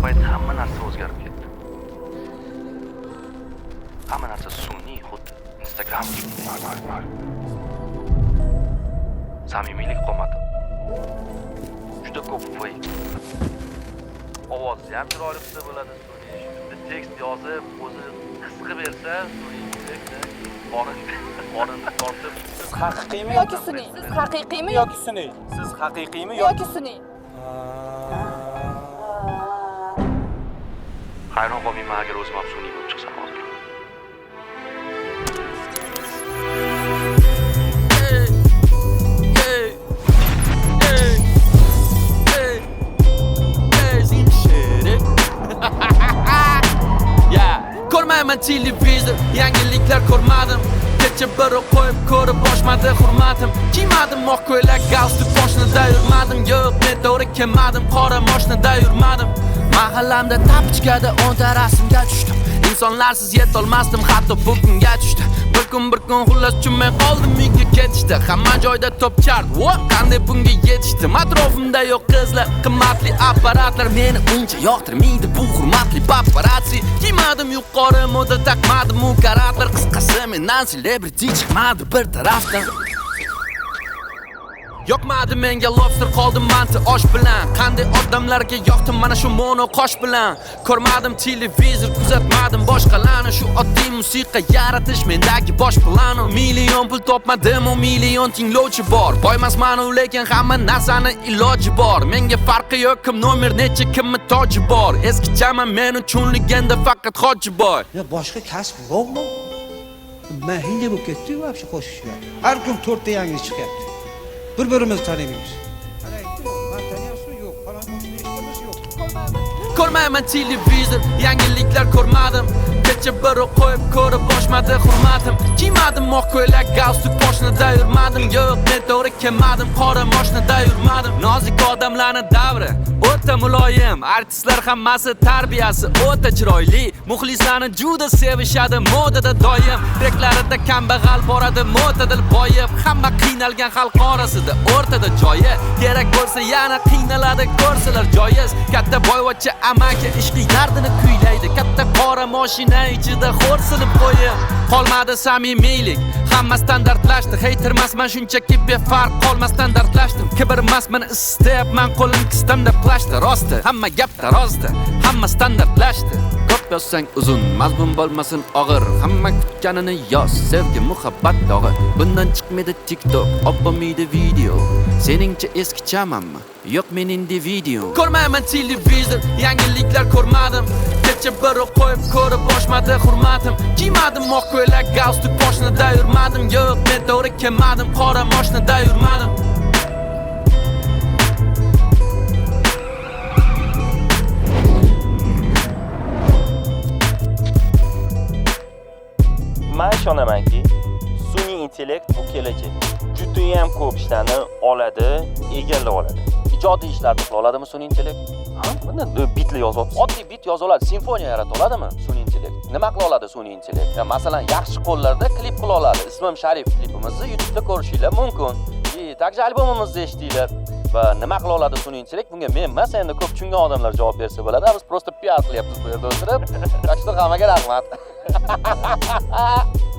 payt hamma narsa o'zgarib ketdi. Hamma narsa sun'iy, xuddi Instagram gibi. Samimiylik qolmadi. Juda ko'p fake. Ovozi ham chiroyli qilsa bo'ladi, sun'iy. Shunda tekst yozib, o'zi his qilib bersa, sun'iy tekstda qorinni tortib. Haqiqiymi yoki sun'iy? Siz haqiqiymi yoki sun'iy? Siz haqiqiymi yoki sun'iy? Hayron qolmayman agar o'zim ham sun'iy bo'lib chiqsam hozir. Ko'rmayman televizor, yangiliklar ko'rmadim. Kecha bir qo'yib ko'rib boshmadi hurmatim. Kiymadim oq ko'ylak, galstuk poshnida yurmadim. Yo'q, men to'g'ri kelmadim, qora mashinada yurmadim. Mahallamda tapichkada 10 ta rasmga tushdim. İnsonlarsiz yetolmasdim, hatto bu kunga tushdi. Bir kun xullas tushmay qoldim, uyga ketishdi. Hamma joyda to'pchar, qanday bunga yetishdim? Atrofimda yo'q qizlar, qimmatli apparatlar meni uncha yoqtirmaydi bu hurmatli paparazzi. Kiymadim yuqori moda, taqmadim u karatlar, qisqasi mendan celebrity chiqmadi bir tarafdan. Yoqmadi menga lobster, qoldim manti osh bilan. Qanday odamlarga yoqdim mana shu mono qosh bilan. Ko'rmadim televizor, kuzatmadim boshqalarni. Shu oddiy musiqa yaratish mendagi bosh plan. Million pul topmadim, u million tinglovchi bor. Boymasman u lekin hamma narsani iloji bor. Menga farqi yo'q kim nomer necha, kimmi toji bor. Eskichaman men uchun legenda faqat hoji boy. Ya boshqa kasb yo'qmi? Men hinga bo'lib ketdi вообще qo'shishga. Har kun 4 ta yangi chiqyapti. Bir-birimizni taniymiz. Ana aytdim, men taniyapsizmi yo'q, falon qo'shni eshitdimiz yo'q. Ko'rmayman televizor, yangiliklar ko'rmadim. Kecha bir qo'yib ko'rib boshmadi hurmatim. Kiymadim oq ko'ylak, galstuk poshnida yurmadim. Yo'q, men to'g'ri kelmadim, qora mashinada yurmadim. Nozik odamlarning davri o'ta muloyim, artistlar hammasi tarbiyasi o'ta chiroyli. Muxlislarni juda sevishadi, modada doim. Reklarida kambag'al boradi, modadil boyib. Hamma qiynalgan xalq orasida o'rtada joyi. Kerak bo'lsa yana qiynaladi, ko'rsalar joyiz. Katta boyvachcha amaki ishqiy dardini kuylaydi. Katta qora mashina ichida xo'rsinib qo'yib. Qolmadi samimiylik, hamma standartlashdi. Hatermasman shunchaki befarq, qolmas standartlashdim. Kibrmasman, istayapman qo'lim kistamda plashdi. Rosti, hamma gap tarozdi, hamma standartlashdi. Ko'p yozsang uzun, mazmun bo'lmasin og'ir. Hamma kutganini yoz, sevgi, muhabbat dog'i. Bundan chiqmaydi TikTok, olmaydi video. Seningcha eskichamanmi? Yo'q meningda video. Ko'rmayman televizor, yangiliklar ko'rmadim. Kecha bir qo'yib ko'rib boshmadi hurmatim. Kiymadim oq ko'ylak, galstuk poshnida yurmadim. Yo'q, men to'g'ri kelmadim, qora mashinada yurmadim. Men ishonamanki, sun'iy intellekt bu kelajak. Juda ham ko'p ishlarni oladi, egallab oladi. Ijodiy ishlarni qila oladimi sun'iy intellekt? Ha, buni bitli yozyapsiz. Oddiy bit yoza oladi, simfoniya yarata oladimi sun'iy intellekt? Nima qila oladi sun'iy intellekt? Masalan, yaxshi qo'llarda klip qila oladi. Ismim Sharif klipimizni YouTube'da ko'rishinglar mumkin. Takja albomimizni eshitinglar. Va nima qila oladi sun'iy intellekt? Bunga men emas, endi ko'p tushungan odamlar javob bersa bo'ladi. Biz prosta PR qilyapmiz bu yerda o'tirib. Tak что hammaga rahmat.